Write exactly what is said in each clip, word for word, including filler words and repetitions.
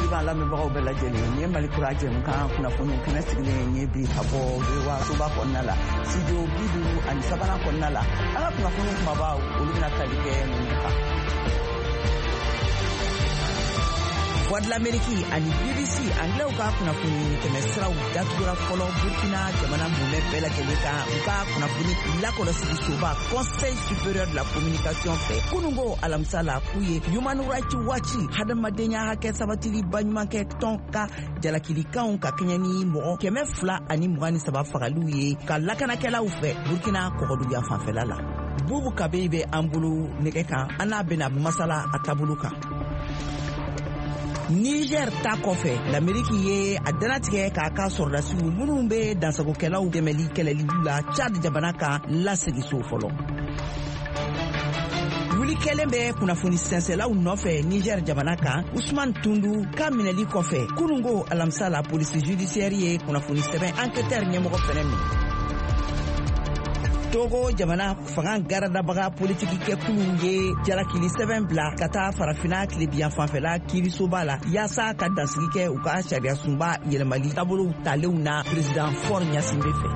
b'a lamɛnbagaw bɛɛ lajɛlen ni ye Mali kura jɛmukan kunnafoni kɛnɛ sigilen ye bi ka bɔ wa soba kɔnɔna la studio bi duuru ani sabanan kɔnɔna la an ka kunnafoni kumaba olu bɛna tali kɛ ninnu kan. Voix de l'Amérique ani B B C anglais ka kunnafoni kɛmɛ siraw datugura fɔlɔ Burkina jamana mumɛ bɛɛ lajɛlen kan u ka kunnafoni lakɔlɔsili soba Conseil supérieur de la communication fɛ kunungo alamisa la k'u ye Human Rights Watch hadamadenya hakɛ sabatili baɲumankɛ tɔn ka jalakilikanw ka kɛɲɛ ni mɔgɔ kɛmɛ fila ani mugan ni saba fagaliw ye ka lakanakɛlaw fɛ Burkina kɔgɔduguya fanfɛla la. Bubu Kabe bɛ an bolo nɛgɛ kan an n'a bɛna masala a taabolo kan. Niger ta kɔfɛ l'Amérique ye a danatigɛ k'a ka sɔrɔdasiw minnu bɛ dansagokɛlaw dɛmɛli kɛlɛli la Tchad jamana kan lasegiso fɔlɔ. Wuli kɛlen bɛ kunnafoni sɛnsɛlaw nɔfɛ Niger jamana kan Usman Tundu ka minɛli kɔfɛ kunungo alamisa la police judiciaire ye kunnafoni sɛbɛn enquêteur ɲɛmɔgɔ fɛnɛ minɛ. Togo jamana fanga garadabaga politiki kɛkulu ye jalakili sɛbɛn bila ka taa farafina tilebiyan fanfɛla kirisoba la yaasa ka dansigi kɛ u ka sariya sunba yɛlɛmali taabolow talenw na président Faure Gnassingbé fɛ.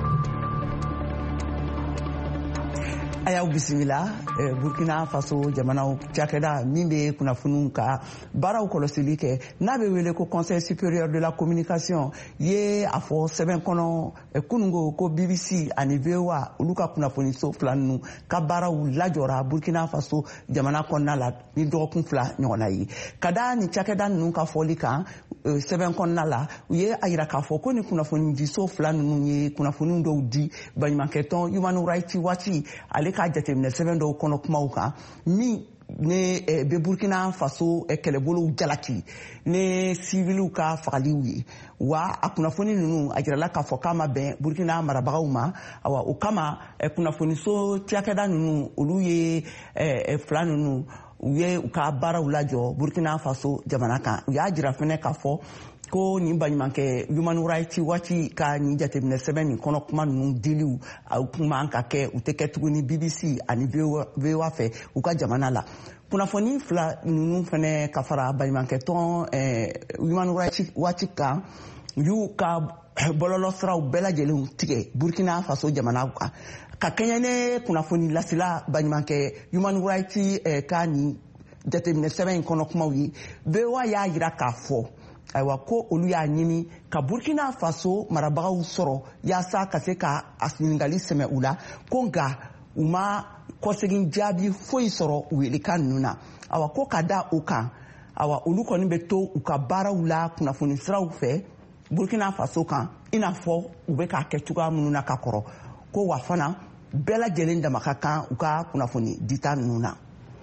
A y'aw bisimila Burkina Faso jamanaw cakɛda min bɛ kunnafoniw ka baaraw kɔlɔsili kɛ n'a bɛ wele ko Conseil supérieur de la communication ye a fɔ sɛbɛn kɔnɔ kunungo ko B B C ani V O A olu ka kunnafoniso fila ninnu ka baaraw lajɔra Burkina Faso jamana kɔnɔna la ni dɔgɔkun fila ɲɔgɔnna ye ka da ni cakɛda ninnu ka fɔli kan sɛbɛn kɔnɔna la u ye a yira k'a fɔ ko ni kunnafoni diso fila ninnu ye kunnafoni dɔw di baɲumankɛtɔn Human Rights Watch ale ka jateminɛ sɛbɛn dɔw kɔnɔ kumaw kan min ne bɛ Burkina Faso kɛlɛbolow jalaki ne civiliw ka fagaliw ye wa a kunnafoni ninnu a jirala k'a fɔ k'a ma bɛn Burkina marabagaw ma awa o kama kunnafoniso cakɛda ninnu olu ye fila ninnu u ye u ka baaraw lajɔ Burkina Faso jamana kan u y'a jira fɛnɛ k'a fɔ ko nin baɲumankɛ Human Rights Watch ka nin jateminɛ sɛbɛn nin kɔnɔ kuma ninnu diliw u kuma an ka kɛ u tɛ kɛ tuguni B B C ani V O A fɛ u ka jamana la kunnafoni fila ninnu fɛnɛ ka fara baɲumankɛtɔn Human Rights Watch kan u y'u ka bɔlɔlɔ siraw bɛɛ lajɛlen tigɛ Burkina Faso jamana kan ka kɛɲɛ ne kunnafoni lasila baɲumankɛ Human Rights ka nin jateminɛ sɛbɛn in kɔnɔ kumaw ye V O A y'a jira k'a fɔ ayiwa ko olu y'a ɲini ka Burkina Faso marabagaw sɔrɔ yaasa ka se ka a ɲininkali sɛmɛ u la ko nka u ma kɔsegin jaabi foyi sɔrɔ welekan ninnu na awa ko ka da o kan awa olu kɔni bɛ to u ka baaraw la kunnafoni siraw fɛ Burkina Faso kan i n'a fɔ u bɛ k'a kɛ cogoya minnu na ka kɔrɔ ko wa fana bɛɛ lajɛlen dama ka kan u ka kunnafoni dita ninnu na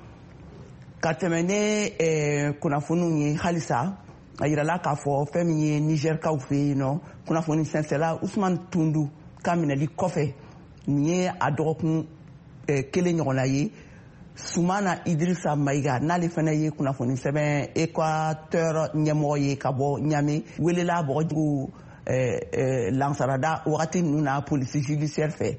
ka tɛmɛ ne kunnafoniw ye halisa a yirala k'a fɔ fɛn min ye Nigerkaw fɛ yen nɔ kunnafoni sɛnsɛla Usman Tundu ka minɛli kɔfɛ nin ye a dɔgɔkun kelen ɲɔgɔnna ye Sumana Idrissa Mayiga n'ale fana ye kunnafoni sɛbɛn Équateur ɲɛmɔgɔ ye ka bɔ Ɲame welela bɔgɔjugu lansarada wagati ninnu na police judiciaire fɛ.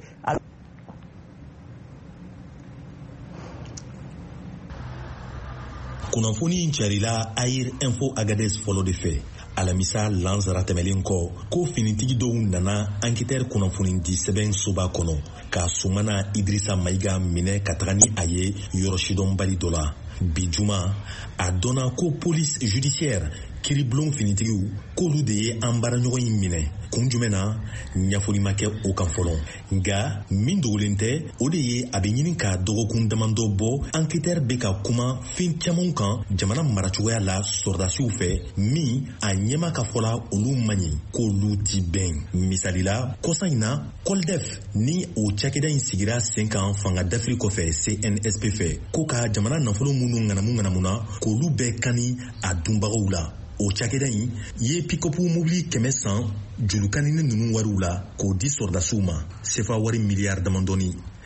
Kunnafoni in carila Air Info Agadez fɔlɔ de fɛ alamisa lansara tɛmɛlen kɔ ko finitigi dɔw nana enquêteur kunnafoni di sɛbɛn soba kɔnɔ ka Sumana Idrissa Mayiga minɛ ka taga ni a ye yɔrɔsidɔnbali dɔ la bi juma a dɔnna ko police judiciaire kiribulon finitigiw k'olu de ye an baaraɲɔgɔn in minɛ kun jumɛn na ɲɛfɔli ma kɛ o kan fɔlɔ nka min dogolen tɛ o de ye a bɛ ɲini ka dɔgɔkun damadɔ bɔ enquêteur bɛ ka kuma fɛn camanw kan jamana maracogoya la sɔrɔdasiw fɛ min a ɲɛma ka fɔla olu man ɲi k'olu ti bɛn misali la kɔsa in na Koldef ni o cakɛda in sigira sen kan fanga dafiri kɔfɛ C N S P fɛ ko ka jamana nafolo minnu ŋanamu ŋanamu na k'olu bɛɛ kani a dunbagaw la o cakɛda in ye pick-up mobili kɛmɛ san julukanini ninnu wariw la k'o di sɔrɔdasiw ma sefa wari miliyari damadɔni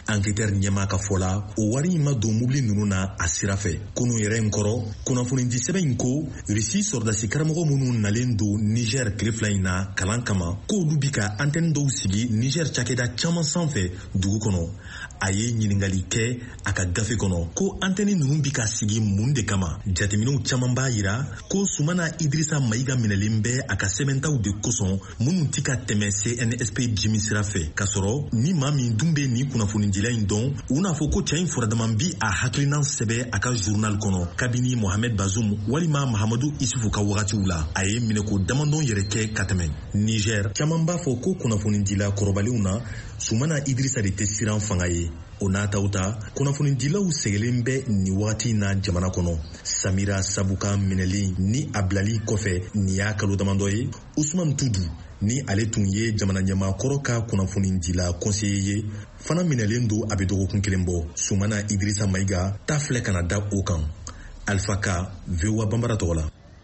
enquêteur ɲɛma ka fɔ la o wari in ma don mobili ninnu na a sira fɛ. Kunu yɛrɛ in kɔrɔ kunnafonidi sɛbɛn in ko Rusi sɔrɔdasi karamɔgɔ minnu nalen don Niger tile fila in na kalan kama k'olu bi ka antenne dɔw sigi Niger cakɛda caman sanfɛ dugu kɔnɔ. A ye ɲiningali kɛ a ka gafe kɔnɔ ko antenne ninnu bi ka sigi mun de kama. Jateminɛw caman b'a yira ko Sumana Idrissa Mayiga minɛlen bɛ a ka sɛbɛntaw de kosɔn minnu ti ka tɛmɛ C N S P jimi sira fɛ. K'a sɔrɔ ni maa min dun bɛ nin kunnafonidila in dɔn u n'a fɔ ko cɛ in furadaman bi a hakilina sɛbɛ a ka journal kɔnɔ kabini Mohamed Bazoum walima Mahamadu Isufu ka wagatiw la. A ye minɛko damadɔ yɛrɛ kɛ ka tɛmɛ. Niger caman b'a fɔ ko kunnafonidila kɔrɔbalenw na Sumana Idrissa de tɛ siran fanga ye. O n'a taw ta kunnafonidilaw sɛgɛlen bɛ nin wagati na jamana kɔnɔ. Samira Sabuka minɛli ni a bilali kɔfɛ nin y'a kalo damadɔ ye. Usman Tudu ni ale tun ye jamana ɲɛmaakɔrɔ ka kunnafonidila conseiller ye fana minɛlen don a bɛ dɔgɔkun kelen bɔ. Sumana Idrissa Mayiga ta filɛ kana da o kan. Alpha Ka, V O A Bambara tɔgɔ la.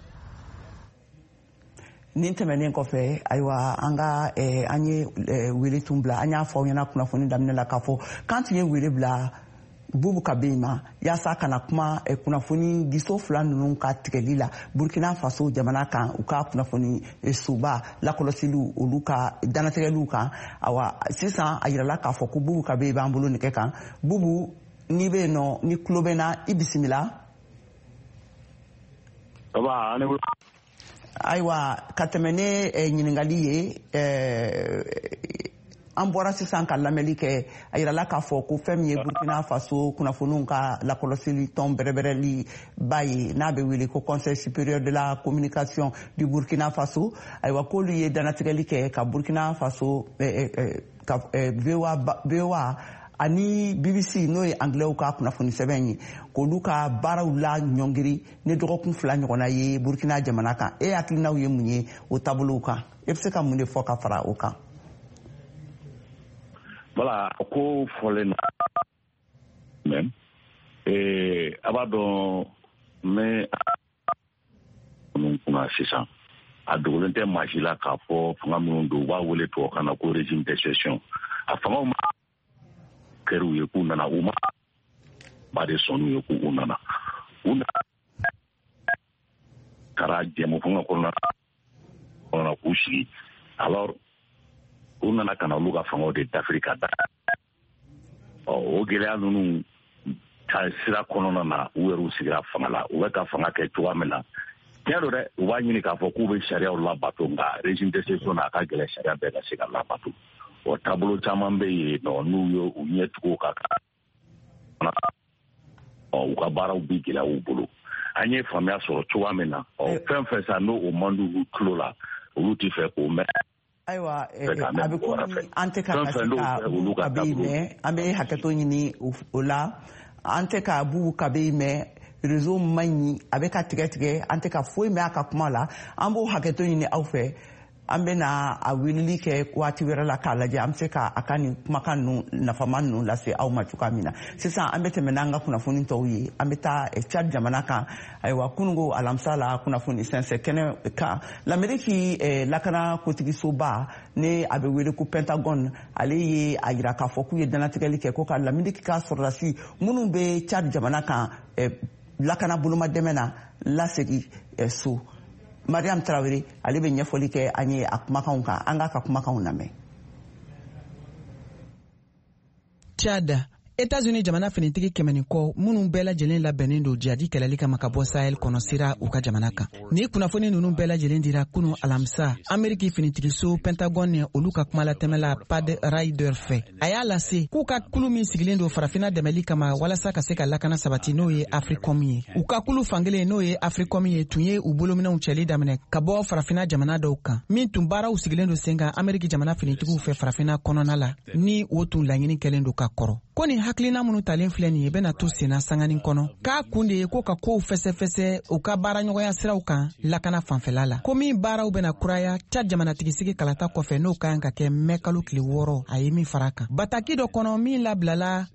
Nin tɛmɛnen kɔfɛ ayiwa an ka an ye wele tun bila an y'a fɔ aw ɲɛna kunnafoni daminɛ la k'a fɔ k'an tun ye wele bila Bubu Kabe ma yaasa kana kuma kunnafoni diso fila ninnu ka tigɛli la Burkina Faso jamana kan u ka kunnafoni soba lakɔlɔsiliw olu ka danatigɛliw kan. Awa sisan a yirala k'a fɔ ko Bubu Kabe b'an bolo nɛgɛ kan. Bubu n'i bɛ yen nɔ ni tulo bɛ n na i bisimila. Ayiwa ka tɛmɛ ne ɲiningali ye an bɔra sisan ka lamɛnli kɛ a yirala k'a fɔ ko fɛn min ye Burkina Faso kunnafoniw ka lakɔlɔsili tɔn bɛrɛbɛrɛli ba ye n'a bɛ wele ko Conseil supérieur de la communication du Burkina Faso. Ayiwa k'olu ye danatigɛli kɛ ka Burkina Faso ka V O A ani B B C n'o ye anglais ka kunnafoni sɛbɛn ye k'olu ka baaraw la ɲɔngiri ni dɔgɔkun fila ɲɔgɔnna ye Burkina jamana kan. E hakilinaw ye mun ye o taabolow kan? E bɛ se ka mun de fɔ ka fara o kan? Voilà, ko fɔlen na même eh a b'a dɔn mais minnu kunna sisan a dogolen tɛ maa si la k'a fɔ fanga minnu don u b'a wele tubabukan na ko régime d'exception. A fangaw ma kɛr'u ye k'u nana u ma ba de sɔnn'u ye k'u nana u nana kɛra jɛmu fanga kɔnɔna kɔnɔna k'u sigi alors u nana ka na olu ka fangaw de dafiri ka da o gɛlɛya ninnu ka sira kɔnɔna na u yɛrɛ sigira fanga la u bɛ ka fanga kɛ cogoya min na tiɲɛ don dɛ u b'a ɲini k'a fɔ k'u bɛ sariyaw labato nka régime d'exception n'a ka gɛlɛn sariya bɛɛ ka se ka labato. O taabolo caman bɛ yen nɔ n'u ye u ɲɛ tugu ka kan u ka baaraw bi gɛlɛya u bolo. An ye faamuya sɔrɔ cogoya min na fɛn fɛn sa n'o o man di u tulo la olu tɛ fɛ k'o mɛn. Ayiwa a bɛ komi an tɛ ka se ka Bubu Kabe mɛn an bɛ hakɛto ɲini o la an tɛ ka Bubu Kabe mɛn réseau man ɲi a bɛ ka tigɛ tigɛ an tɛ ka foyi mɛn a ka kuma la an b'o hakɛto ɲini aw fɛ. An bɛ na a weleli kɛ waati wɛrɛ la k'a lajɛ an bɛ se ka a ka nin kumakan ninnu nafama ninnu lase aw ma cogoya min na. Sisan an bɛ tɛmɛ n'an ka kunnafoni tɔw ye an bɛ taa Tchad jamana kan ayiwa kununko alamisa la kunnafoni sɛnsɛn kɛnɛ kan l'Amérique lakana kotigisoba ne a bɛ wele ko Pentagon ale ye a jira k'a fɔ k'u ye danatigɛli kɛ ko ka l'Amérique ka sɔrɔdasi minnu bɛ Tchad jamana kan lakana bolomadɛmɛ na lasegi so. Mariam Traoré ale bɛ ɲɛfɔli kɛ an ye a kumakanw kan an k'a ka kumakanw lamɛn. Tchad États-Unis jamana finitigi kɛmɛ ni kɔ minnu bɛɛ lajɛlen labɛnnen don jadi kɛlɛli kama ka bɔ Sahel kɔnɔ sira u ka jamana kan. Ni kunnafoni ninnu bɛɛ lajɛlen dira kunu alamisa Amérique finitigiso Pentagon ni olu ka kuma latɛmɛ la Pad Ryder fɛ. A y'a lase k'u ka kulu min sigilen don farafina dɛmɛli kama walasa ka se ka lakana sabati n'o ye Africom ye. U ka kulu fankelen n'o ye Africom ye tun ye u bolominɛw cɛli daminɛ ka bɔ farafina jamana dɔw kan. Min tun baaraw sigilen don sen kan Amérique jamana finitigiw fɛ farafina kɔnɔna la ni o tun laɲini kɛlen don ka kɔrɔ. Ko ni hakilina minnu talen filɛ nin ye bɛna to senna sangani kɔnɔ k'a kun de ye ko ka kow fɛsɛfɛsɛ u ka baaraɲɔgɔnya siraw kan lakana fanfɛla la ko min baaraw bɛna kuraya Tchad jamanatigisi kalata kɔfɛ n'o ka kan ka kɛ mɛ kalo tile wɔɔrɔ a ye min fara kan bataki dɔ kɔnɔ min labilala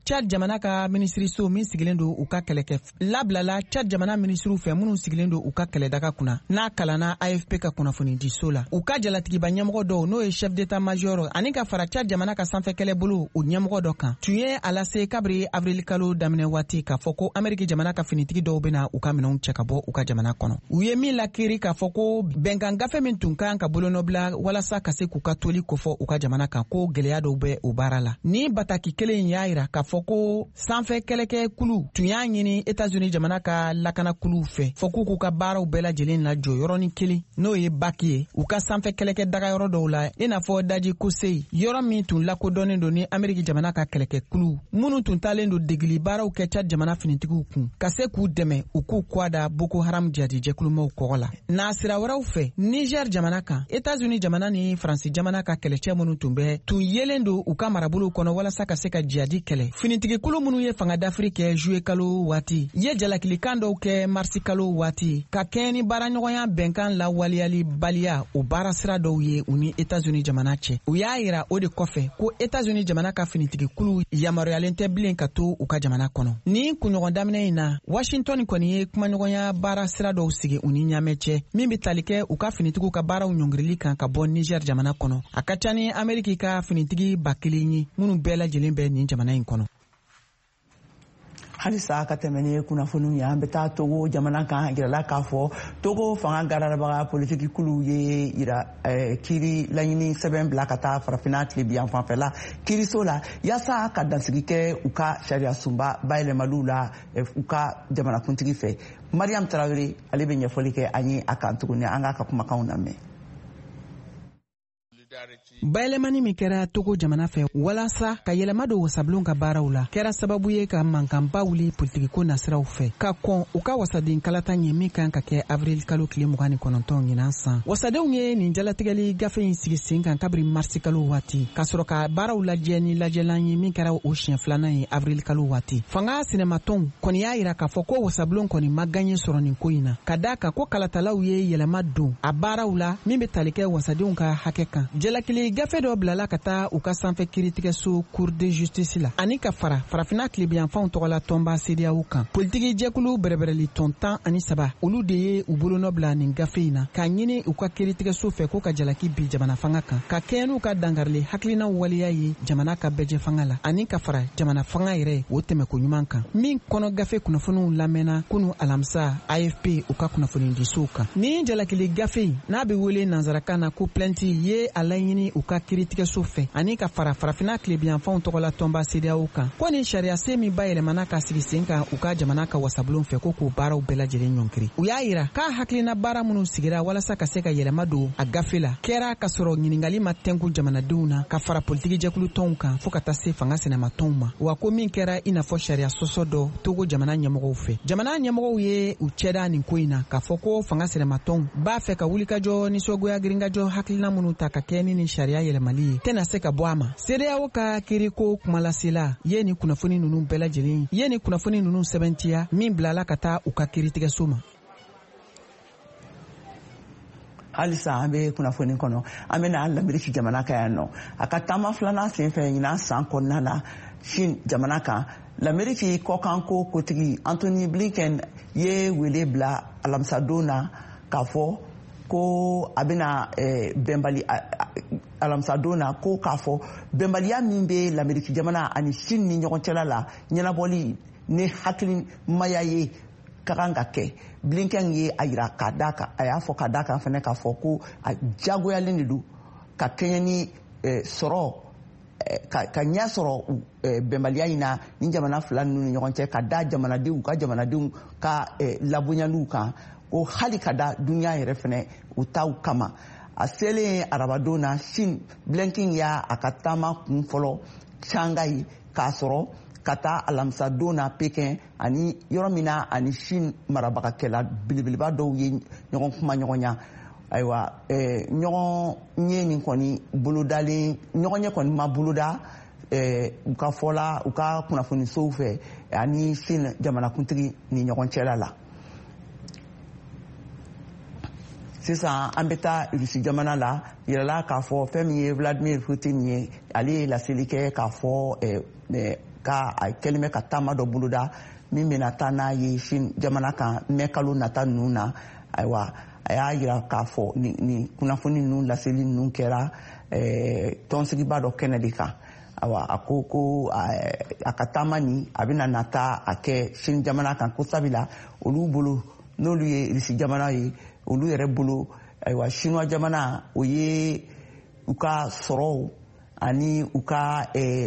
Chad jamana ka ministriso min sigilen do u ka kɛlɛkɛ labilala Chad jamana ministriw fɛ minnu sigilen do u ka kɛlɛdaga kunna n'a kalana A F P ka kunnafoni di so la u ka jalatigiba ɲɛmɔgɔ dɔw n'o ye chef d'état major ani ka fara Chad jamana ka sanfɛ kɛlɛ bolo o ɲɛmɔgɔ dɔ kan tun ye a lase kabiri avril kalo daminɛ waati k'a fɔ ko Amérique jamana ka finitigi dɔw bena u ka minɛnw cɛ ka bɔ u ka jamana kɔnɔ u ye min lakiri k'a fɔ ko bɛnkan gafe min tun kan ka bolonɔbila walasa ka se k'u ka toli kofɔ u ka jamana kan ko gwɛlɛya dɔw bɛ o baara la ni bataki kelen y'a yira k'a fɔ ko sanfɛ kɛlɛkɛ kulu tun y'a ɲini États-Unis jamana ka lakana kuluw fɛ fɔ k'u k'u ka baaraw bɛɛ lajɛlen lajɔ yɔrɔnin kelen n'o ye baki ye u ka sanfɛ kɛlɛkɛ dagayɔrɔ dɔw la i n'a fɔ daji kosei yɔrɔ min tun lakodɔnnen don ni Amérique jamana ka kɛlɛkɛ kulu minnu tun talen don degili baaraw kɛ Chad jamana finitigiw kun ka se k'u dɛmɛ u k'u kwada Boko Haram jadi jɛkulumaw kɔgɔ la n'a sira wɛrɛw fɛ Niger jamana kan États-Unis jamana ni Faransi jamana ka kɛlɛcɛ minnu tun bɛ tun yelen don u ka marabolo kɔnɔ walasa ka se ka jadi kɛlɛ finitigi kulu minnu ye fanga dafiri kɛ juillet kalo waati ye jalakilikan dɔw kɛ marsi kalo waati ka kɛɲɛ ni baaraɲɔgɔnya bɛnkan lawaleyali baliya o baara sira dɔw ye u ni États-Unis jamana cɛ u y'a yira o de kɔfɛ ko États-Unis jamana ka finitigi kulu yamaruyalen tɛ bilen ka to u ka jamana kɔnɔ ni kunɲɔgɔn daminɛ in na Washington kɔni ye kumaɲɔgɔnya baara sira dɔw sigi u ni ɲamɛ cɛ min be tali kɛ u ka finitigiw ka baaraw ɲɔngirili kan ka bɔ Niger jamana kɔnɔ a ka ca ni Amérique ka finitigi ba kelen ye minnu bɛɛ lajɛlen bɛ nin jamana in kɔnɔ halisa ka tɛmɛ ni kunnafoniw ye an bɛ taa Togo jamana kan yirala k'a fɔ Togo fanga gararabaga politiki kulu ye yira kiiri laɲini sɛbɛn bila ka taa farafina tilebiyan fanfɛla kiiriso la yaasa ka dansigi kɛ u ka sariya sunba bayɛlɛmaliw la u ka jamanakuntigi fɛ Mariam Tarawele ale bɛ ɲɛfɔli kɛ an ye a kan tuguni an k'a ka kumakanw lamɛn. bayɛlɛmani min kɛra Togo jamana fɛ walasa ka yɛlɛma don wasabilenw ka baaraw la kɛra sababu ye ka mankanba wuli politikiko nasiraw fɛ ka kɔn u ka wasaden kalata ɲɛ min kan ka kɛ avril kalo tile mugan ni kɔnɔntɔn ɲinan san wasadenw ye nin jalatigɛli gafe in sigi sen kan kabiri marsi kalo waati ka sɔrɔ ka baaraw lajɛ ni lajɛlan ye min kɛra o siɲɛ filanan ye avril kalo waati fanga sinematɔnw kɔni y'a yira k'a fɔ ko wasabilenw kɔni ma gaɲɛ sɔrɔ nin ko in na ka daa kan ko kalatalaw ye yɛlɛma don a baaraw la min be tali kɛ wasadenw ka hakɛ kan jalakili gafe dɔ bilala ka taa u ka sanfɛ kiiritigɛso cour de justice la ani ka fara farafina tilebiyanfanw tɔgɔla tɔnba sedeyaw kan politiki jɛkulu bɛrɛbɛrɛli tɔn tan ani saba olu de ye u bolonɔ bila nin gafe in na k'a ɲini u ka kiiritigɛso fɛ ko ka jalaki bi jamana fanga kan ka kɛɲɛ n'u ka dangarili hakilinaw waleya ye jamana ka bɛjɛ fanga la ani ka fara jamana fanga yɛrɛ o tɛmɛko ɲuman kan min kɔnɔ gafe kunnafoniw lamɛnna kunu alamisa A F P u ka kunnafoni disow kan ni jalakili gafe n'a be wele nansarakan na ko plainte ye a laɲini u ka kiiritigɛso fɛ ani ka fara farafina tilebiyanfanw tɔgɔla tɔnba sedeyaw kan ko ni sariya se min bayɛlɛmana ka sigi sen kan u ka jamana ka wasabilenw fɛ ko k'o baaraw bɛɛ lajɛlen ɲɔnkiri u y'a yira k'a hakilina baara minnu sigira walasa ka se ka yɛlɛma don a gafe la kɛra ka sɔrɔ ɲiningali ma tɛnku jamanadenw na ka fara politiki jɛkulu tɔnw kan fɔɔ ka taa se fanga sɛnɛmatɔnw ma wa ko min kɛra i n'a fɔ sariya sɔsɔ dɔ Togo jamana ɲɛmɔgɔw fɛ jamana ɲɛmɔgɔw ye u cɛda nin ko in na k'a fɔ ko fanga sɛnɛmatɔnw b'a fɛ ka wulikajɔ nisɔgoya girinkajɔ hakilina minnu ta ka kɛ ni nin sariya yɛlɛmali ye tɛna se ka bɔ a ma sedeyaw ka kiiriko kumalasela ye ni kunnafoni ninnu bɛɛ lajɛlen ye ni kunnafoni ninnu sɛbɛntiya min bilala ka taa u ka kiiritigɛso ma halisa an bɛ kunnafoni kɔnɔ an bɛna Lamɛriki jamana kan yan nɔ a ka taama filanan senfɛ ɲinan san kɔnɔna na Chine jamana kan Lamɛriki kɔkanko kotigi Anthony Blinken ye wele bila alamisadon na k'a fɔ ko a bɛna bɛnbali alamisadon na ko k'a fɔ bɛnbaliya min bɛ Lamɛriki jamana ani Chine ni ɲɔgɔn cɛla la ɲɛnabɔli ni hakilimaya ye ka kan ka kɛ Blinken ye a yira k'a da kan a y'a fɔ k'a da kan fana k'a fɔ ko a diyagoyalen de don ka kɛɲɛ ni sɔrɔ ka ɲɛ sɔrɔ bɛnbaliya in na ni jamana fila ninnu ni ɲɔgɔn cɛ ka da jamanadenw ka jamanadenw ka labonyaliw kan ko hali ka da dunya yɛrɛ fana u taw kama a selen arabadon na Chine Blinken y'a a ka taama kun fɔlɔ Shanghai k'a sɔrɔ ka taa alamisadon na Pekin ani yɔrɔ min na ani Chine marabagakɛla belebeleba dɔw ye ɲɔgɔn kuma ɲɔgɔn ɲa ayiwa ɲɔgɔn ɲɛ nin kɔni bolodalen ɲɔgɔn ɲɛ kɔni ma boloda u ka fɔla u ka kunnafonisow fɛ ani Chine jamanakuntigi ni ɲɔgɔn cɛla la sisan an bɛ taa Rusi jamana la yirala k'a fɔ fɛn min ye Vladimir Putin ye ale ye laseli kɛ k'a fɔ ka a kɛlen bɛ ka taama dɔ boloda min bɛna taa n'a ye Chine jamana kan mɛ kalo nata ninnu na ayiwa a y'a yira k'a fɔ ni kunnafoni ninnu laseli ninnu kɛra tɔnsigiba dɔ kɛnɛ de kan ayiwa a ko ko a ka taama nin a bɛna nata a kɛ Chine jamana kan ko sabula olu bolo n'olu ye Rusi jamana ye olu yɛrɛ bolo ayiwa Chinois jamana o ye u ka sɔrɔw ani u ka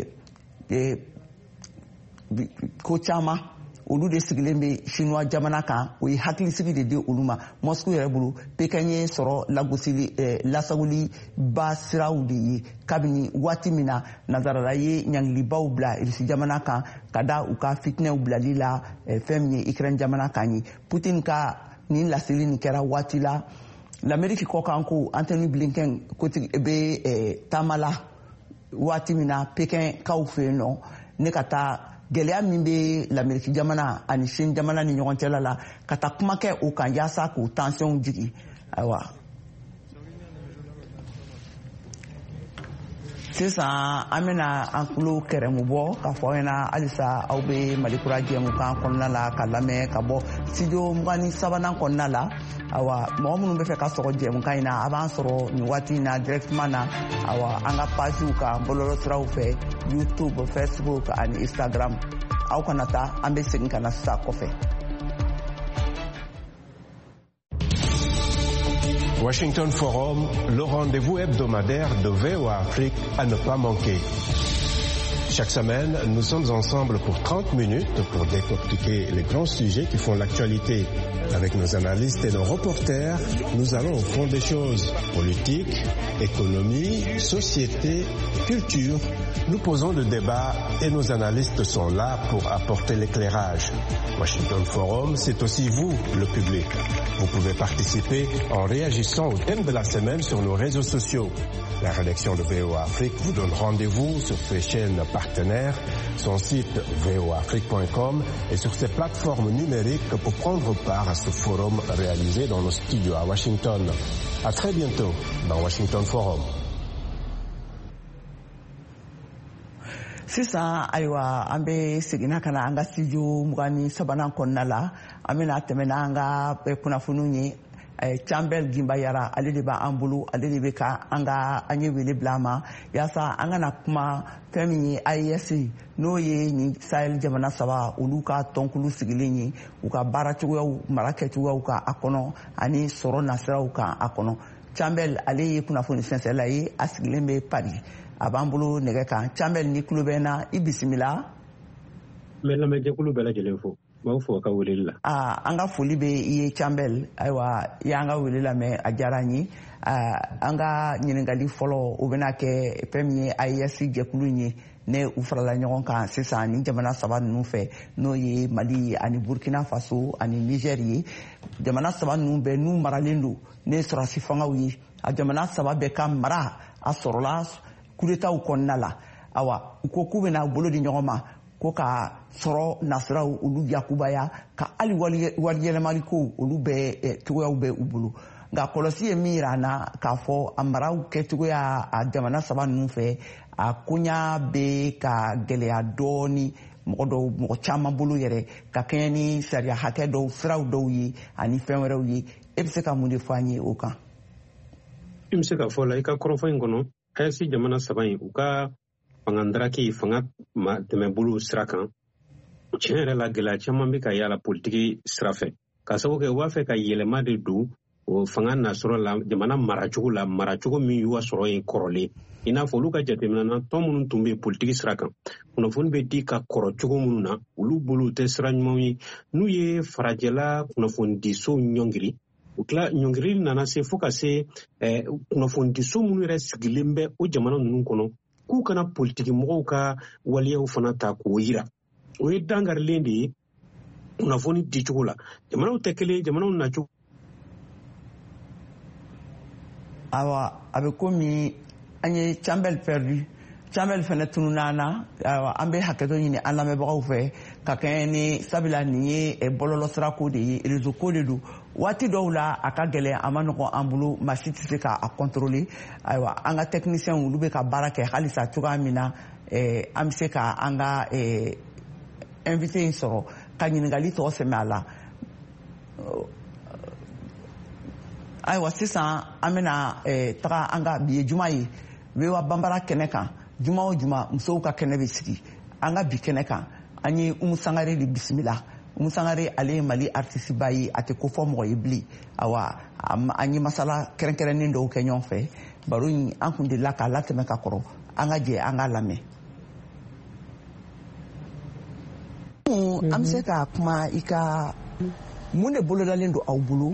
ko caman olu de sigilen bɛ Chinois jamana kan o ye hakilisigi de di olu ma Moscou yɛrɛ bolo Pékin ye sɔrɔ lagosili lasagoli ba siraw de ye kabini waati min na nazarala ye ɲangilibaw bila Rusi jamana kan ka da u ka fitinɛw bilali la fɛn min ye Ukraine jamana kan ye Putin ka nin laseli nin kɛra waati la l'Amérique kɔkan ko Anthony Blinken kotigi bɛ taama la waati min na Pékin kaw fɛ yen nɔ ne ka taa gɛlɛya min bɛ l'Amérique jamana ani Chine jamana ni ɲɔgɔn cɛla la ka taa kuma kɛ o kan yaasa k'o tension jigi ayiwa sisan an bɛna an tulo kɛrɛmu bɔ k'a fɔ aw ɲɛna halisa aw bɛ Malikura jɛmukan kɔnɔna la ka lamɛn ka bɔ studio mugan ni sabanan kɔnɔna la awa mɔgɔ minnu bɛ fɛ ka sɔrɔ jɛmukan in na a b'an sɔrɔ nin waati in na directement na awa an ka pagew kan bɔlɔlɔ siraw fɛ YouTube, Facebook ani Instagram aw kana taa an bɛ segin ka na sisan kɔfɛ. Washington Forum, le rendez-vous hebdomadaire de V O A Afrique à ne pas manquer. Chaque semaine, nous sommes ensemble pour trente minutes pour décortiquer les grands sujets qui font l'actualité. Avec nos analystes et nos reporters, nous allons au fond des choses. Politique, économie, société, culture. Nous posons le débat et nos analystes sont là pour apporter l'éclairage. Washington Forum, c'est aussi vous, le public. Vous pouvez participer en réagissant au thème de la semaine sur nos réseaux sociaux. La rédaction de V O A Afrique vous donne rendez-vous sur ses chaînes partenaires, son site v o afrique point com et sur ses plateformes numériques pour prendre part à ce forum réalisé dans nos studios à Washington. À très bientôt dans Washington Forum. Sisan ayiwa an bɛ segin ka na an ka studio mugan ni sabanan kɔnɔna la an bɛna tɛmɛ n'an ka kunnafoniw ye Campbell Gimbayara ale de b'an bolo ale de bɛ ka an ka an ye wele bila a ma yaasa an kana kuma fɛn min ye A E S n'o ye nin Sahel jamana saba olu ka tɔnkulu sigilen ye u ka baara cogoyaw mara kɛcogoyaw kan a kɔnɔ ani sɔrɔ nasiraw kan a kɔnɔ Campbell ale ye kunnafoni sɛnsɛnla ye a sigilen bɛ Paris a b'an bolo nɛgɛ kan Campbell ni tulo bɛ n na i bisimila. n bɛ lamɛnjɛkulu bɛɛ lajɛlen fo. M'aw fo ka weleli la. Ah, an ka foli bɛ i ye Campbell ayiwa i y'an ka wele lamɛn a diyara n ye an ka ɲininkali fɔlɔ o bɛna kɛ fɛn min ye A E S jɛkulu in ye ne u farala ɲɔgɔn kan sisan ni jamana saba ninnu fɛ n'o ye Mali ani Burkina Faso ani Niger ye jamana saba ninnu bɛɛ n'u maralen don ne sɔrɔdasi fangaw ye a jamana saba bɛɛ ka mara a sɔrɔla kudetaw kɔnɔna la awa u ko k'u bɛna bolo di ɲɔgɔn ma ko ka sɔrɔ nasiraw olu yakubaya ka hali waliyɛlɛmali ko olu bɛɛ cogoyaw bɛ u bolo nka kɔlɔsi ye min yira an na k'a fɔ a maraw kɛcogoya a jamana saba ninnu fɛ a koɲa bɛ ka gɛlɛya dɔɔni mɔgɔ dɔw mɔgɔ caman bolo yɛrɛ ka kɛɲɛ ni sariya hakɛ dɔw siraw dɔw ye ani fɛn wɛrɛw ye e bɛ se ka mun de fɔ an ye o kan. i bɛ se ka fɔ la i ka kɔrɔfɔ in kɔnɔ A E S jamana saba in u ka fangandaraki fanga tɛmɛbolo sira kan tiɲɛ yɛrɛ la gɛlɛya caman bɛ ka yala politiki sira fɛ ka sababu kɛ u b'a fɛ ka yɛlɛma de don o fanga nasɔrɔ la jamana maracogo la maracogo min y'u ka sɔrɔ yen kɔrɔlen i n'a fɔ olu ka jateminɛ na tɔn minnu tun bɛ politiki sira kan kunnafoni bɛ di ka kɔrɔ cogo minnu na olu bolo tɛ sira ɲumanw ye n'u ye farajɛla kunnafonidiso ɲɔngiri u tila ɲɔngirili nana se fo ka se kunnafonidiso minnu yɛrɛ sigilen bɛ o jamana ninnu kɔnɔ k'u kana politiki mɔgɔw ka waliyaw fana ta k'o yira o ye dangarilen de ye kunnafoni dicogo la jamanaw tɛ kelen jamanaw nacogo. awa a bɛ komi an ye Campbell perdu Samuel fana tununana an bɛ hakɛtɔ ɲini an lamɛnbagaw fɛ ka kɛɲɛ ni sabula nin ye bɔlɔlɔsira ko de ye réseau ko de don waati dɔw la a ka gɛlɛn a ma nɔgɔn an bolo maa si tɛ se k'a contrôler ayiwa an ka techniciens olu bɛ ka baara kɛ halisa cogoya min na an bɛ se ka an ka invité in sɔrɔ ka ɲininkali tɔ sɛmɛ a la ayiwa sisan an bɛna taga an ka bi ye juma ye wewa banbara kɛnɛ kan juma o juma musow ka kɛnɛ bɛ sigi an ka bi kɛnɛ kan an ye Umu Sangare de bisimila Umu Sangare ale ye Mali artiste ba ye a tɛ ko fɔ mɔgɔ ye bilen awa an ye masala kɛrɛnkɛrɛnnen dɔw kɛ ɲɔgɔn fɛ baro in an kun delila k'a latɛmɛ ka kɔrɔ an ka jɛ an ka lamɛn. An bɛ se ka kuma i ka mun de bolodalen don aw bolo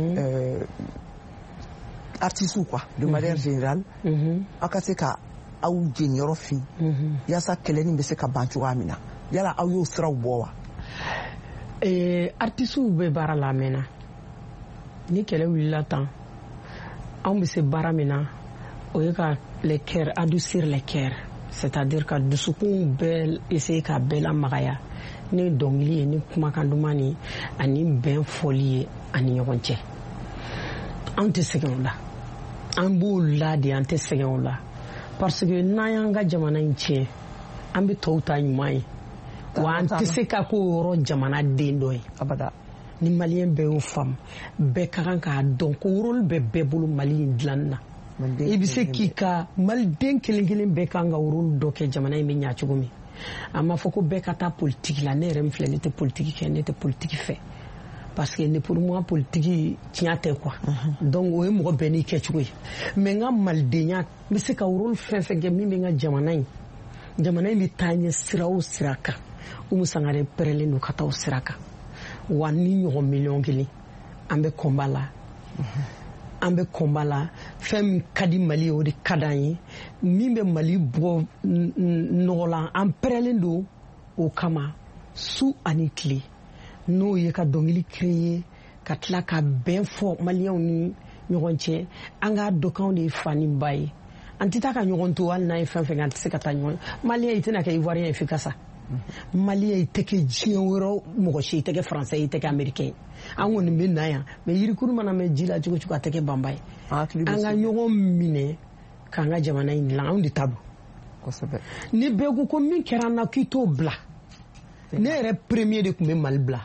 artistes quoi de manière générale aw ka se ka aw jɛnyɔrɔ fin yaasa kɛlɛ nin bɛ se ka ban cogoya min na yala aw y'o siraw bɔ wa. Artistes bɛ baara la mɛnna ni kɛlɛ wulila tan anw bɛ se baara min na o ye ka les cœurs adoucir les cœurs c'est-à-dire ka dusukun bɛɛ essayer ka bɛɛ lamagaya ni dɔnkili ye ni kumakan duman ni ani bɛn fɔli ye ani ɲɔgɔn cɛ an tɛ sɛgɛn o la an b'o la de an tɛ sɛgɛn o la parce que n'an y'an ka jamana in tiɲɛ an bɛ tɔw ta ɲuman ye wa an tɛ se ka k'o yɔrɔ jamana den dɔ ye abada ni maliyɛn bɛɛ y'o faamu bɛɛ ka kan k'a dɔn ko rôle bɛ bɛɛ bolo Mali in dilanni na i bɛ se k'i ka maliden kelen kelen bɛɛ kan ka rôle dɔ kɛ jamana in bɛ ɲɛ cogo min a ma fɔ ko bɛɛ ka taa politique la ne yɛrɛ min filɛ ne tɛ politique kɛ ne tɛ politique fɛ parce que ne pour moi politique tiɲɛ tɛ quoi donc o ye mɔgɔ bɛɛ n'i kɛcogo ye mais n ka malidenya n bɛ se ka rôle fɛn fɛn kɛ min bɛ n ka jamana in jamana in bɛ taa ɲɛ sira o sira kan Umu Sangare pɛrɛlen don ka taa o sira kan wa ni ɲɔgɔn miliyɔn kelen an bɛ combat la an bɛ combat la fɛn min ka di Mali ye o de ka d'an ye min bɛ Mali bɔ nɔgɔ la an pɛrɛlen don o kama su ani tile n'o ye ka dɔnkili créer ka tila ka bɛn fɔ maliyɛnw ni ɲɔgɔn cɛ an k'a dɔn k'anw de ye fa ni ba ye an tɛ taa ka ɲɔgɔn to hali n'an ye fɛn fɛn kɛ an tɛ se ka taa ɲɔgɔn maliyɛn i tɛna kɛ ivoirien ye f'i ka sa maliyɛn i tɛ kɛ diɲɛ wɛrɛ mɔgɔ si i tɛ kɛ français i tɛ kɛ américain an kɔni bɛ na yan mais yirikuru mana mɛn ji la cogo cogo a tɛ kɛ banba ye an ka ɲɔgɔn minɛ k'an ka jamana in dilan anw de ta don ni bɛɛ ko ko min kɛra an na k'i t'o bila ne yɛrɛ premier de tun bɛ Mali bila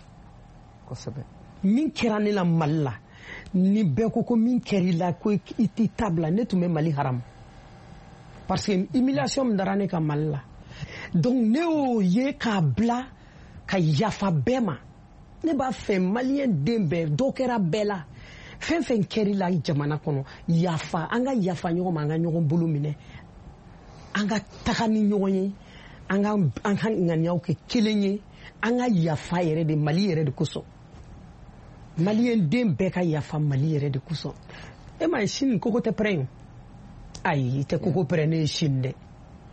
min kɛra ne la Mali la ni bɛɛ ko ko min kɛra i la ko i t'i ta bila ne tun bɛ Mali haram parce que humiliation min dara ne ka Mali la donc ne y'o ye k'a bila ka yafa bɛɛ ma ne b'a fɛ maliyɛn den bɛɛ dɔ kɛra bɛɛ la fɛn fɛn kɛra i la jamana kɔnɔ yafa an ka yafa ɲɔgɔn ma an ka ɲɔgɔn bolo minɛ an ka taga ni ɲɔgɔn ye an ka an ka ŋaniyaw kɛ kelen ye an ka yafa yɛrɛ de Mali yɛrɛ de kosɔn maliyɛn den bɛɛ ka yafa Mali yɛrɛ de kosɔn e ma ye Chine koko tɛ pɛrɛn ayi i tɛ koko pɛrɛn ne ye Chine dɛ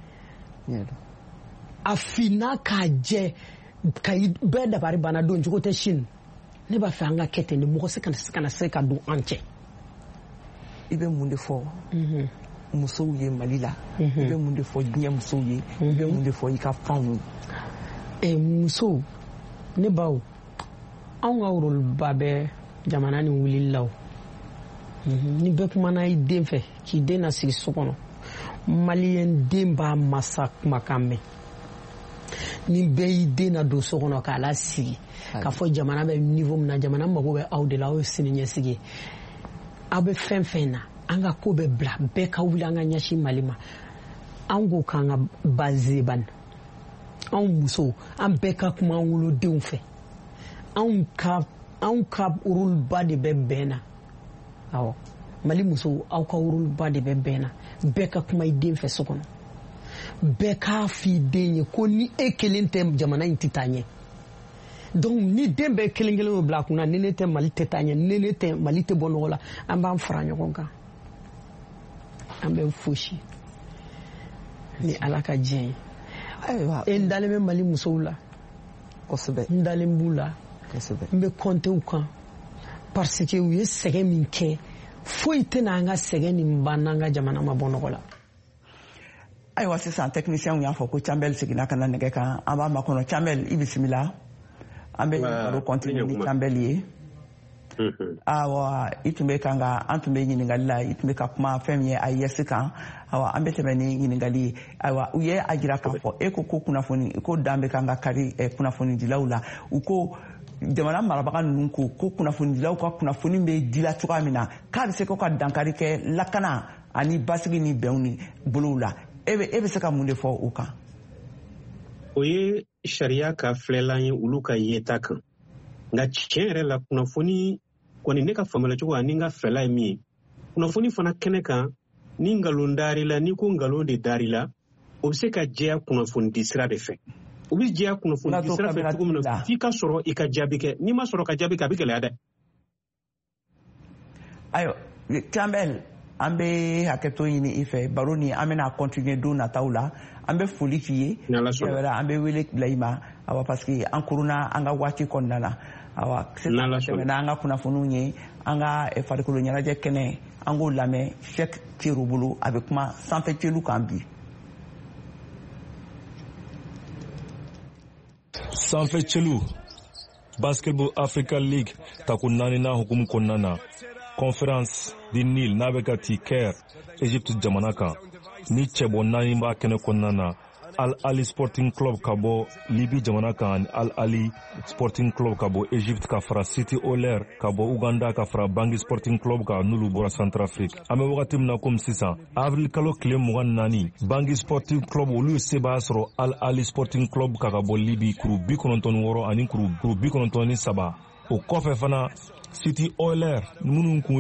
a finna k'a jɛ ka bɛɛ dabari banna don cogo tɛ Chine ne b'a fɛ an ka kɛ ten de mɔgɔ se kana se ka don an cɛ i bɛ mun de fɔ musow ye Mali la i bɛ mun de fɔ diɲɛ musow ye i bɛ mun de fɔ i ka fanw ye musow ne baw anw ka rôle ba bɛ jamana ni wulili la ni bɛɛ kumana i den fɛ k'i den na sigi so kɔnɔ maliyɛn den b'a masa kumakan mɛn ni bɛɛ y'i den na don so kɔnɔ k'a la sigi k'a fɔ jamana bɛ niveau min na jamana mago bɛ aw de la aw ye sini ɲɛsigi aw bɛ fɛn fɛn na an ka ko bɛ bila bɛɛ ka wuli an ka ɲɛsin Mali ma an ko k'an ka base ban anw musow an bɛɛ ka kuma an wolodenw fɛ anw ka anw ka rôle ba de bɛ bɛn na awɔ Mali musow aw ka rôle ba de bɛ bɛn na bɛɛ ka kuma i den fɛ so kɔnɔ bɛɛ k'a f'i den ye ko ni e kelen tɛ jamana in tɛ taa ɲɛ donc ni den bɛɛ kelen kelen y'o bila a kunna ni ne tɛ Mali tɛ taa ɲɛ ni ne tɛ Mali tɛ bɔ nɔgɔ la an b'an fara ɲɔgɔn kan an bɛ fosi ni Ala ka diɲɛ ye e n dalen bɛ Mali musow la kosɛbɛ n dalen b'u la kosɛbɛ n bɛ compter u kan parce que u ye sɛgɛn min kɛ foyi tɛna an ka sɛgɛn nin ban n'an ka jamana ma bɔ nɔgɔ la ayiwa sisan technicien y'a fɔ ko Chambel seginna ka na nɛgɛ kan an b'a makɔnɔ Chambel i bisimila an bɛ baro continue ni Chambel ye awa i tun bɛ kan ka an tun bɛ ɲininkali la i tun bɛ ka kuma fɛn min ye A I S kan awa an bɛ tɛmɛ ni ɲininkali ye ayiwa u ye a jira k'a fɔ e ko ko kunnafoni ko dan bɛ kan ka kari kunnafonidilaw la u ko jamana marabaga ninnu ko ko kunnafonidilaw ka kunnafoni bɛ dila cogoya min na k'a bɛ se ko ka dankari kɛ lakana ani basigi ni bɛnw ni bolow la e bɛ e bɛ se ka mun de fɔ o kan. o ye sariya ka filɛlan ye olu ka yeta kan nka tiɲɛ yɛrɛ la kunnafoni kɔni ne ka faamuyala cogo ani n ka fɛla ye min ye kunnafoni fana kɛnɛ kan ni nkalon dari la ni ko nkalon de dari la o bɛ se ka jɛya kunnafoni di sira de fɛ o bɛ jɛya kunnafoni di sira fɛ cogo min na f'i ka sɔrɔ i ka jaabi kɛ n'i ma sɔrɔ ka jaabi kɛ a bɛ gɛlɛya dɛ. ayiwa Chambel an bɛ hakɛto ɲini i fɛ baro ni an bɛna continuer don nataw la an bɛ foli k'i ye wɛrɛ an bɛ wele bila i ma awa parce que an kuruna an ka waati kɔnɔna na awa tɛmɛna an ka kunnafoniw ye an ka farikolo ɲɛnajɛ kɛnɛ an k'o lamɛn Cheikh Thioro bolo a bɛ kuma sanfɛ celu kan bi. sanfɛ celu Basketball Africa League tako naani na hukumu kɔnɔna na Conference di Nil n'a bɛ ka ti Caire Egypte jamana kan ni cɛbɔ naani b'a kɛnɛ kɔnɔna na Al Ali Sporting Club ka bɔ Libi jamana kan ani Al Ali Sporting Club ka bɔ Egypte ka fara City Oiler ka bɔ Uganda ka fara Bangui Sporting Club ka n'olu bɔra Centrafrique an bɛ wagati min na komi sisan avril kalo tile mugan naani Bangui Sporting Club olu ye se b'a sɔrɔ Al Ali Sporting Club ka ka bɔ Libi kuru bi kɔnɔntɔn ni wɔɔrɔ ani kuru bi kɔnɔntɔn ni saba o kɔfɛ fana City Oiler minnu kun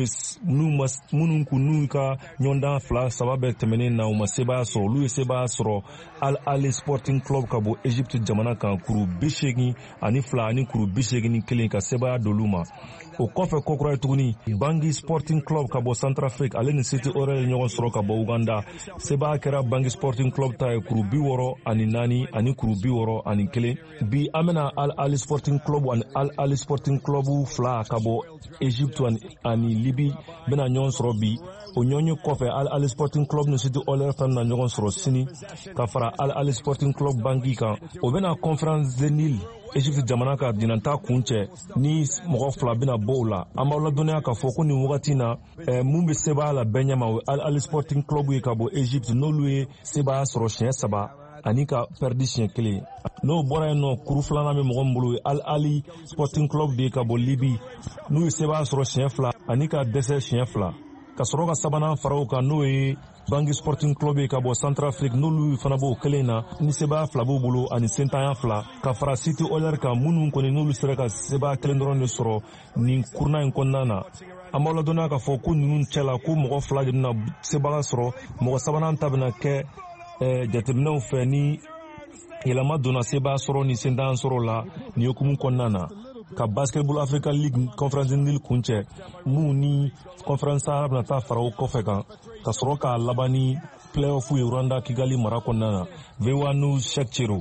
minnu kun n'u ka ɲɔgɔndan fila saba bɛɛ tɛmɛnen na u ma sebaya sɔrɔ olu ye sebaya sɔrɔ Al Ali Sporting Club ka bɔ Egypte jamana kan kuru bi seegin ani fila ani kuru bi seegin ni kelen ka sebaya d'olu ma o kɔfɛ kokura ye tuguni Bangui Sporting Club ka bɔ Centrafrique ale ni City Oiler ye ɲɔgɔn sɔrɔ ka bɔ Uganda sebaya kɛra Bangui Sporting Club ta ye kuru bi wɔɔrɔ ani naani ani kuru bi wɔɔrɔ ani kelen bi an bɛna Al Ali Sporting Club ani Al Ali Sporting Club fila ka bɔ Egypte ani Libi bɛna ɲɔgɔn sɔrɔ bi o ɲɔgɔnye kɔfɛ Al Ali Sporting Club ni City Oiler fana na ɲɔgɔn sɔrɔ sini ka fara Al Ali Sporting Club Bangui kan o bɛna Conference de Nil Egypte jamana ka dinanta kun cɛ ni mɔgɔ fila bɛna bɔ o la an b'aw ladɔnniya k'a fɔ ko nin wagati na eh, mun bɛ sebaya la bɛɛ ɲɛma o Al Ali Sporting Club ye ka bɔ Egypte n'olu ye sebaya sɔrɔ siɲɛ saba ani ka pɛridi siɲɛ kelen n'o bɔra yen nɔ kuru filanan bɛ mɔgɔ min bolo ye Al Ali Sporting Club de ye ka bɔ Libi n'u ye sebaya sɔrɔ siɲɛ fila ani ka dɛsɛ siɲɛ fila ka sɔrɔ ka sabanan fara o kan n'o ye Bangui Sporting Club ye ka bɔ Centrafrique n'olu fana b'o kelen na ni sebaya fila b'u bolo ani sentanya fila ka fara City Oiler kan minnu kɔni n'olu sera ka sebaya kelen dɔrɔn de sɔrɔ nin kuruna in kɔnɔna na an b'aw ladɔnniya k'a fɔ ko ninnu cɛla ko mɔgɔ fila de bɛna sebaya sɔrɔ mɔgɔ sabanan ta bɛna kɛ eh, jateminɛw fɛ ni yɛlɛma donna sebaya sɔrɔ ni sentanya sɔrɔ la nin hukumu kɔnɔna na ka Basketball Africa League Conference Nil kun cɛ mun ni Conference Sahara bɛna taa fara o kɔfɛ kan ka sɔrɔ k'a laban ni playoff ye Rwanda Kigali mara kɔnɔna na V O A News Cheikh Thioro.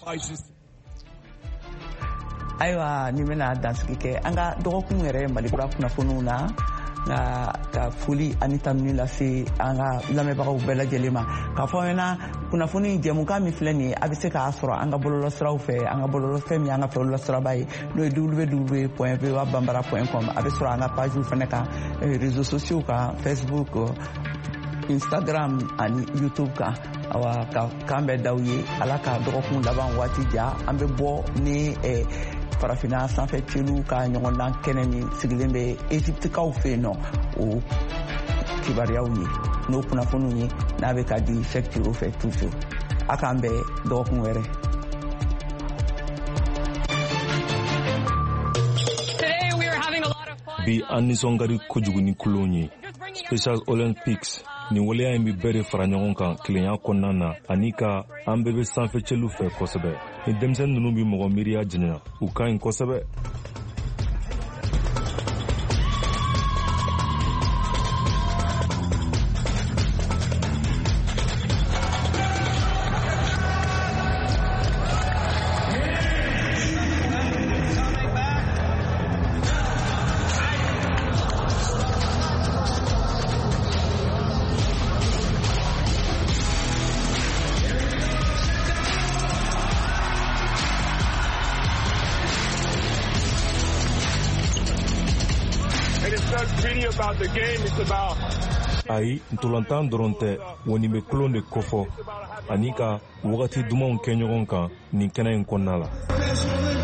ayiwa ni bɛna dansigi kɛ an ka dɔgɔkun yɛrɛ Malikura kunnafoniw na nka ka foli ani tanuni lase an ka lamɛnbagaw bɛɛ lajɛlen ma k'a fɔ an ɲɛna kunnafoni jɛmukan min filɛ nin ye a bɛ se k'a sɔrɔ an ka bɔlɔlɔsiraw fɛ an ka bɔlɔlɔfɛn min an ka bɔlɔlɔsiraba ye n'o ye w w w point v o a banbara point com a bɛ sɔrɔ an ka pajiw fana kan réseaux sociaux kan Facebook Instagram ani YouTube kan awa ka kan bɛ daw ye ala ka dɔgɔkun laban waati ja an bɛ bɔ ni farafina sanfɛ celu ka ɲɔgɔndan kɛnɛ min sigilen bɛ Egyptekaw fɛ yen nɔ o kibaruyaw ye n'o kunnafoniw ye n'a bɛ ka di Cheikh Thioro fɛ toujours a k'an bɛ dɔgɔkun wɛrɛ. bi an nisɔngari kojugu ni kulon ye Special Olympics nin waleya in bi bɛɛ de fara ɲɔgɔn kan kelenya kɔnɔna na ani ka an bɛɛ bɛ sanfɛ celu fɛ kosɛbɛ ni denmisɛn ninnu bi mɔgɔ miiriya jɛɲa u ka ɲi kosɛbɛ. ayi ntolantan dɔrɔn tɛ wa nin bɛ kulon de kofɔ ani ka wagati dumanw kɛ ɲɔgɔn kan nin kɛnɛ in kɔnɔna la.